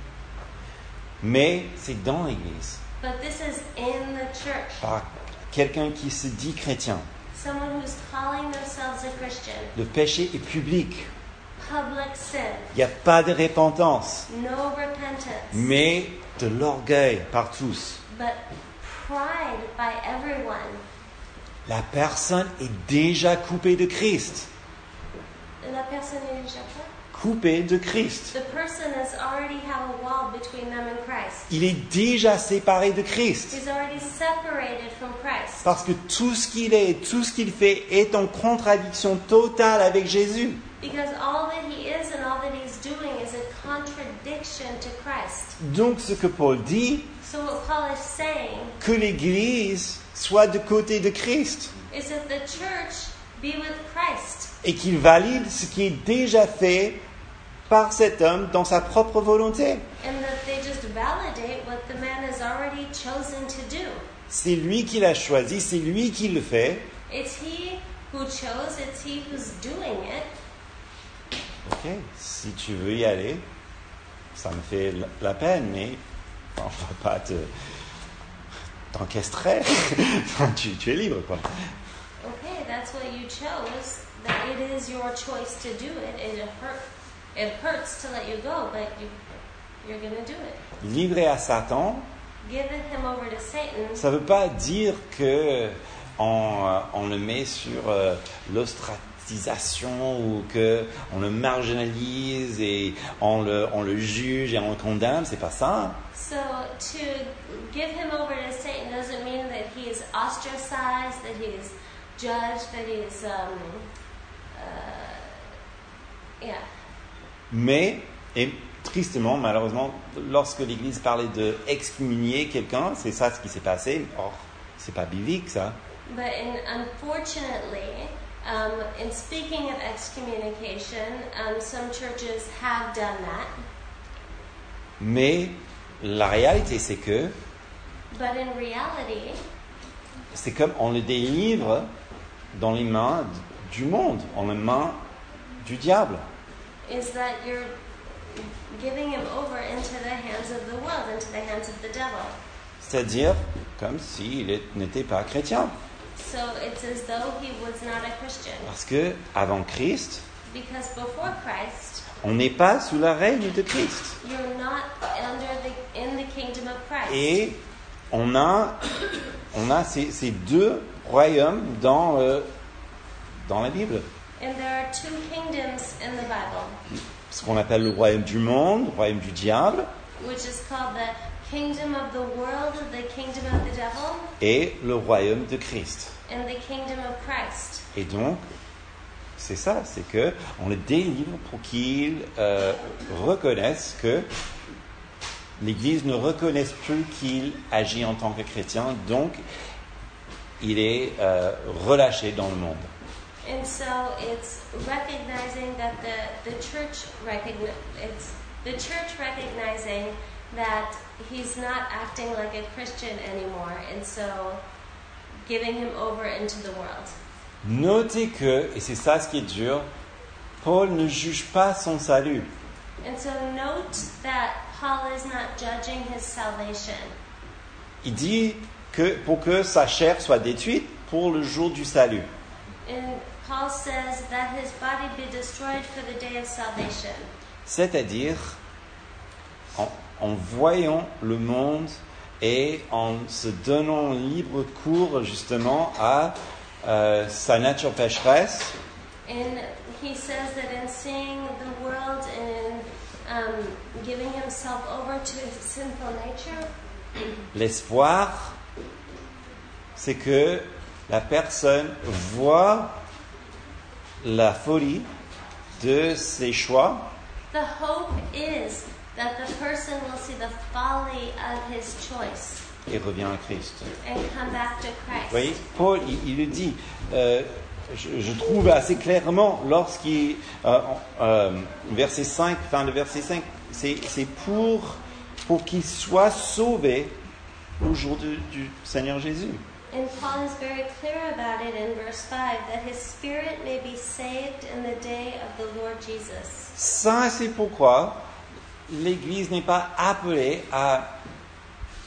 Mais c'est dans l'Église, But this is in the church. par quelqu'un qui se dit chrétien. someone who's calling themselves a Christian, Le péché est public. public sin, Il n'y a pas de repentance, no repentance, mais de l'orgueil par tous. but pride by everyone. La personne est déjà coupée de Christ. La personne est déjà quoi? Coupée de Christ. The person has already have a wall between them and Christ. Il est déjà séparé de Christ. He's already separated from Christ. Parce que tout ce qu'il est, tout ce qu'il fait est en contradiction totale avec Jésus. Because all that he is and all that he's doing is a contradiction to Christ. Donc ce que Paul dit, So what Paul is saying que l'Église soit de côté de Christ is that the church be with Christ et qu'il valide ce qui est déjà fait par cet homme dans sa propre volonté. and that they just validate what the man has already chosen to do. C'est lui qui l'a choisi, c'est lui qui le fait. It's he who chose, it's he who's doing it. Ok, si tu veux y aller, ça me fait la peine, mais on ne va pas te t'encastrer. tu, tu es libre, quoi. Okay, that's what you chose. That it is your choice to do it. It hurt. It hurts to let you go, but you, you're going to do it. Livré à Satan, Giving him over to Satan ça ne veut pas dire que on, euh, on le met sur euh, l'ostracisation ou que on le marginalise et on le, on le juge et on le condamne. C'est pas ça. So to give him over to Satan doesn't mean that he is ostracized, that he is judged, that he is, um, uh, yeah. Mais, et tristement, malheureusement, lorsque l'Église parlait de excommunier quelqu'un, c'est ça ce qui s'est passé. Or, c'est pas biblique, ça. But in, unfortunately, um, in speaking of excommunication, um, some churches have done that. Mais la réalité, c'est que But in reality, c'est comme on le délivre dans les mains du monde, en les mains du diable. is that you're giving him over into the hands of the world, into the hands of the devil. C'est-à-dire comme s'il est- n'était pas chrétien. So it's as though he was not a Christian. Parce que avant Christ, Because before Christ, on n'est pas sous la règne de Christ. you're not under the in the kingdom of Christ. Et on a, on a ces, ces deux royaumes dans, euh, dans la Bible. And there are two kingdoms in the Bible, Ce qu'on appelle le royaume du monde, le royaume du diable, which is called the kingdom of the world, the kingdom of the devil, et le royaume de Christ. and the kingdom of Christ. Et donc, c'est ça, c'est que on le délivre pour qu'il euh, reconnaisse que l'Église ne reconnaisse plus qu'il agit en tant que chrétien, donc il est euh, relâché dans le monde. And so it's recognizing that the, the church recogni- it's the church recognizing that he's not acting like a Christian anymore, and so giving him over into the world. Notez que, et c'est ça ce qui est dur, Paul ne juge pas son salut. And so note that Paul is not judging his salvation. Il dit que pour que sa chair soit détruite pour le jour du salut. And Paul says that his body be destroyed for the day of salvation. C'est-à-dire, en, en voyant le monde et en se donnant libre cours justement à euh, sa nature pécheresse, And he says that in seeing the world and in um, giving himself over to his sinful nature, l'espoir, c'est que la personne voit la folie de ses choix the hope is that the person will see the folly of his choice et revient à Christ. and come back to Vous Christ. voyez, Paul, il, il le dit, euh, je, je trouve assez clairement lorsqu'il, euh, euh, verset cinq, fin de verset cinq, c'est, c'est pour, pour qu'il soit sauvé au jour du, du Seigneur Jésus. And Paul is very clear about it in verse five, that his spirit may be saved in the day of the Lord Jesus. Ça, c'est pourquoi l'Église n'est pas appelée à,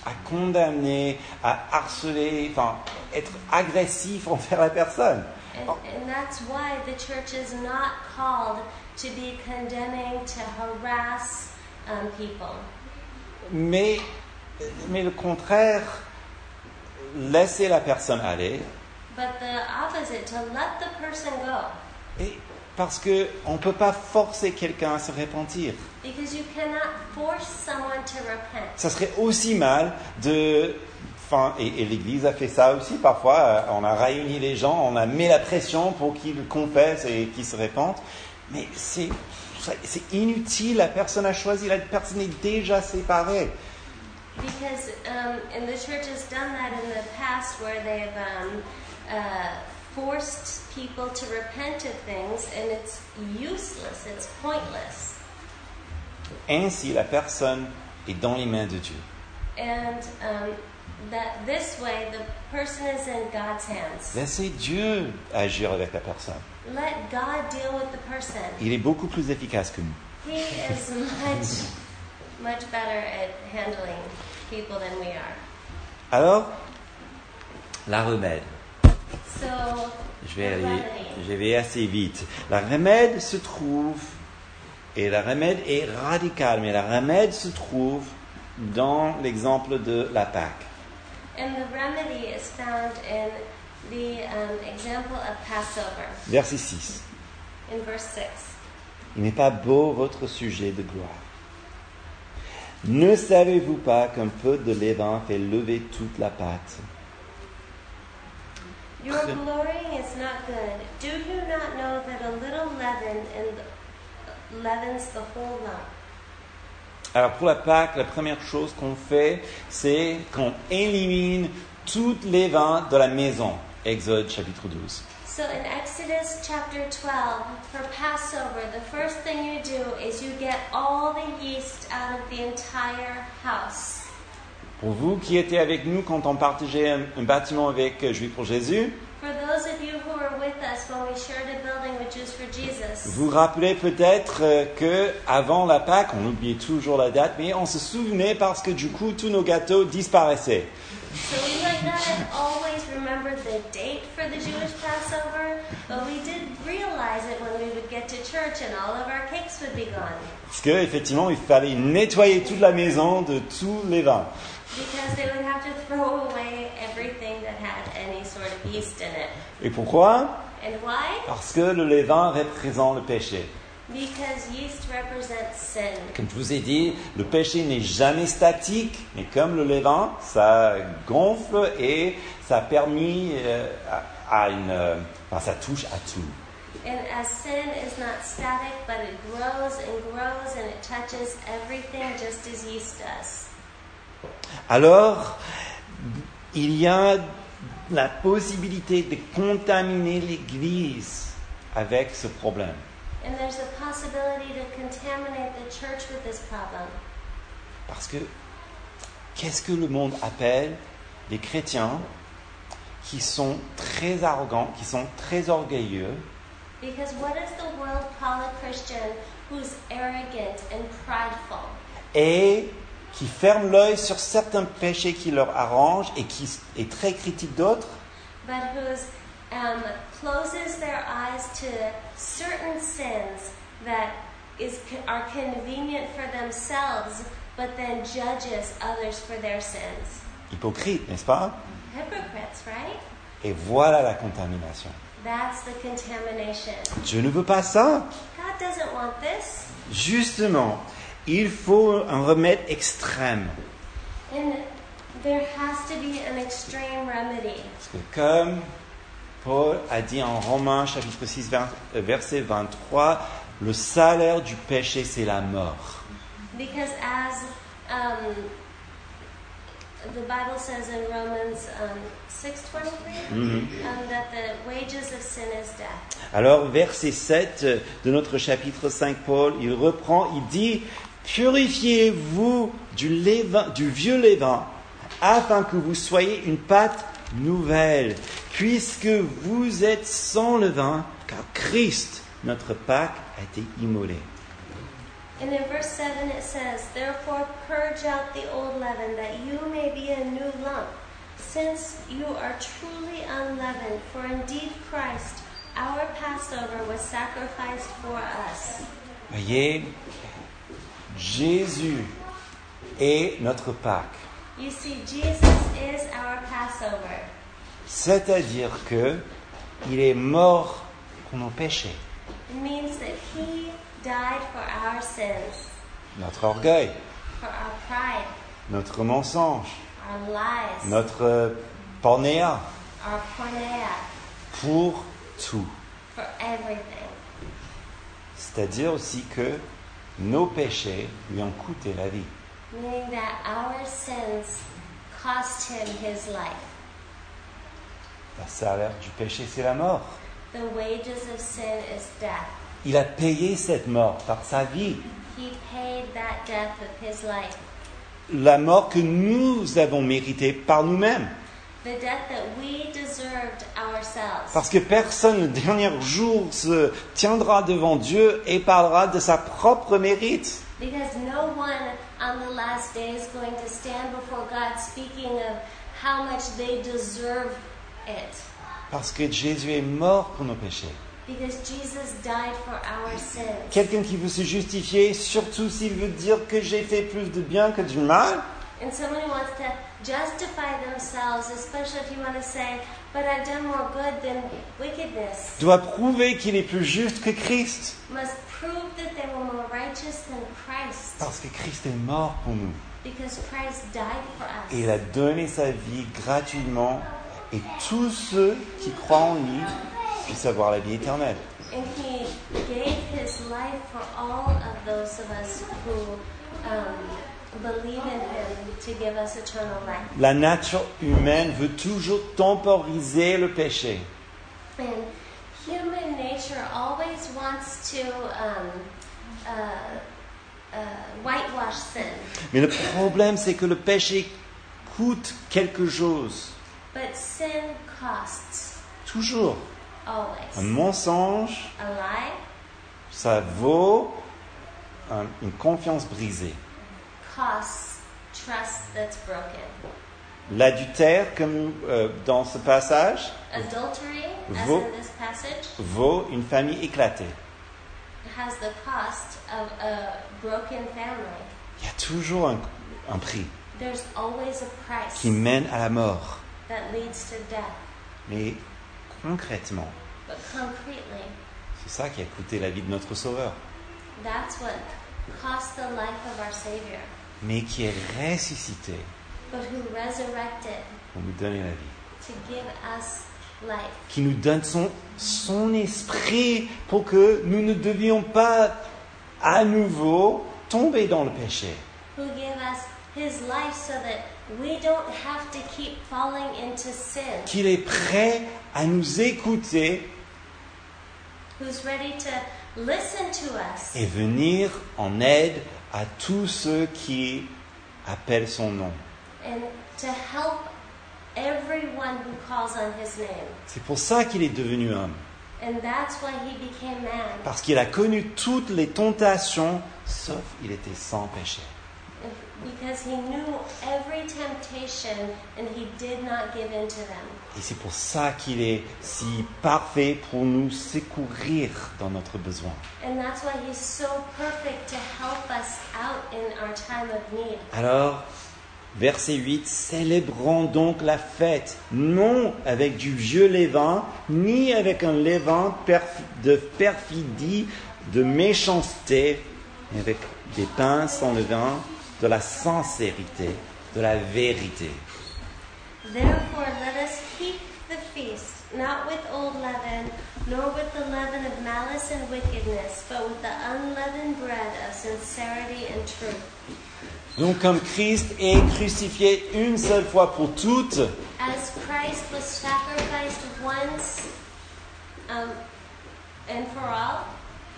à condamner, à harceler, enfin, être agressif envers la personne. And, and that's why the church is not called to be condemning, to harass um, people. Mais, mais le contraire, laisser la personne aller. But the opposite, to let the person go. Et parce qu'on ne peut pas forcer quelqu'un à se repentir. Because you cannot force someone to repent. Ça serait aussi mal de... Enfin, et, et l'Église a fait ça aussi parfois. On a réuni les gens, on a mis la pression pour qu'ils confessent et qu'ils se repentent. Mais c'est, c'est inutile, la personne a choisi, la personne est déjà séparée. Because um, and the church has done that in the past where they've um, uh, forced people to repent of things, and it's useless, it's pointless. Ainsi, la personne est dans les mains de Dieu. And um, that this way, the person is in God's hands. Laissez Dieu agir avec la personne. Let God deal with the person. Il est beaucoup plus efficace que nous. He is much, much better at handling people than we are. Alors, la remède. So, Je vais the aller, remedy. je vais assez vite. La remède se trouve, et la remède est radicale, mais la remède se trouve dans l'exemple de la Pâque. And the remedy is found in the um, example of Passover, Verset six. in verse six. Il n'est pas beau votre sujet de gloire. Ne savez-vous pas qu'un peu de levain fait lever toute la pâte? Your glorying is not good. Do you not know that a little leaven and leavens the whole lump? Alors pour la Pâque, la première chose qu'on fait, c'est qu'on élimine toutes les vins de la maison. Exode chapitre douze. So in Exodus chapter twelve, for Passover, the first thing you do is you get all the yeast out of the entire house. Pour vous qui étiez avec nous quand on partageait un, un bâtiment avec euh, Juifs pour Jésus, For those of you who were with us when we shared a building with Jews for Jesus, vous vous rappelez peut-être euh, que avant la Pâque, on oubliait toujours la date, mais on se souvenait parce que du coup tous nos gâteaux disparaissaient. so we might not have always remembered the date for the Jewish Passover, but we did realize it when we would get to church and all of our cakes would be gone. Parce qu'effectivement, il fallait nettoyer toute la maison de tous les vins. Because they would have to throw away everything that had any sort of yeast in it. Et pourquoi? And why? Parce que le levain représente le péché. Because yeast represents sin. Comme je vous ai dit, le péché n'est jamais statique, mais comme le levain, ça gonfle et ça a permis euh, à, à une... euh, enfin, ça touche à tout. And as sin is not static, but it grows and grows and it touches everything just as yeast does. Alors, il y a la possibilité de contaminer l'Église avec ce problème. And there's a possibility to contaminate the church with this problem. Parce que qu'est-ce que le monde appelle des chrétiens qui sont très arrogants, qui sont très orgueilleux, Because what does the world call a Christian who's arrogant and prideful? et qui ferment l'œil sur certains péchés qui leur arrangent et qui est très critique d'autres? But who's um, closes their eyes to certain sins that is are convenient for themselves, but then judges others for their sins. Hypocrite, n'est-ce pas? Hypocrites, right? Et voilà la contamination. That's the contamination. Je ne veux pas ça. God doesn't want this. Justement, il faut un remède extrême. And there has to be an extreme remedy. Parce que comme Paul a dit en Romains chapitre six, verset vingt-trois, le salaire du péché, c'est la mort. Because as um, the Bible says in Romans um, six twenty-three, Mm-hmm. um, that the wages of sin is death. Alors, verset sept de notre chapitre cinq, Paul, il reprend, il dit, purifiez-vous du, levain, du vieux levain, afin que vous soyez une pâte nouvelle, puisque vous êtes sans levain, car Christ, notre Pâque, a été immolé. And in verse seven it says, "Therefore purge out the old leaven, that you may be a new lump, since you are truly unleavened. For indeed Christ, our Passover, was sacrificed for us." Voyez, Jésus est notre Pâques. You see, Jesus is our Passover. C'est-à-dire que il est mort pour nos péchés. It means that he died for our sins, Notre orgueil, for our pride, notre mensonge, our lies, notre pornéa, our porneia, pour tout. for everything. C'est-à-dire aussi que nos péchés lui ont coûté la vie. Meaning that our sins cost him his life. La salaire du péché, c'est la mort. The wages of sin is death. Il a payé cette mort par sa vie. He paid that death with his life. La mort que nous avons méritée par nous-mêmes. The death that we deserved ourselves. Parce que personne le dernier jour se tiendra devant Dieu et parlera de sa propre mérite. Because no one on the last day is going to stand before God speaking of how much they deserve it. Parce que Jésus est mort pour nos péchés. Because Jesus died for our sins. Quelqu'un qui veut se justifier, surtout s'il veut dire que j'ai fait plus de bien que du mal, And someone who wants to justify themselves, especially if you want to say, but I've done more good than wickedness, doit prouver qu'il est plus juste que Christ. must prove that they were more righteous than Christ. Parce que Christ est mort pour nous. Because Christ died for us. Et il a donné sa vie gratuitement. Et tous ceux qui croient en lui puissent avoir la vie éternelle. And he gave his life for all of those of us who um, believe in him to give us eternal life. La nature humaine veut toujours temporiser le péché. And human nature always wants to um, uh, uh, whitewash sin. Mais le problème, c'est que le péché coûte quelque chose. But sin costs, Toujours. Un always. mensonge, A lie ça vaut un- une confiance brisée. costs trust that's broken. L'adultère, comme euh, dans ce passage, Adultery, as Vaut- in this passage, vaut une famille éclatée. has the cost of a broken family. Il y a toujours un, un prix There's always a price qui mène à la mort. that leads to death. Mais concrètement, But concretely, c'est ça qui a coûté la vie de notre Sauveur, that's what cost the life of our Savior, mais qui est ressuscité but who resurrected pour nous donner la vie, to give us life, qui nous donne son, son esprit pour que nous ne devions pas à nouveau tomber dans le péché. who gave us his life so that we don't have to keep falling into sin, Qu'il est prêt à nous écouter who's ready to listen to us et venir en aide à tous ceux qui appellent son nom. and to help everyone who calls on his name. C'est pour ça qu'il est devenu homme, And that's why he became man, parce qu'il a connu toutes les tentations, sauf il était sans péché. because he knew every temptation and he did not give in to them. Et c'est pour ça qu'il est si parfait pour nous secourir dans notre besoin. And that's why he's so perfect to help us out in our time of need. Alors, verset huit, célébrons donc la fête, non avec du vieux levain, ni avec un levain perf- de perfidie, de méchanceté, mais avec des pains sans levain, de la sincérité, de la vérité. Therefore, let us keep the feast, not with old leaven, nor with the leaven of malice and wickedness, but with the unleavened bread of sincerity and truth. Donc comme Christ est crucifié une seule fois pour toutes, As Christ was sacrificed once um, and for all,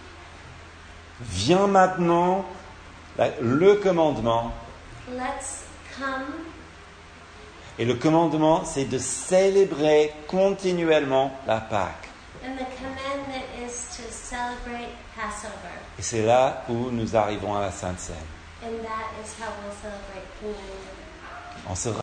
vient maintenant la- le commandement. let's come. Et le commandement, c'est de célébrer continuellement la Pâque. And the commandment is to celebrate Passover. Et c'est là où nous arrivons à la Sainte Seine. And that is how we'll celebrate communion. On se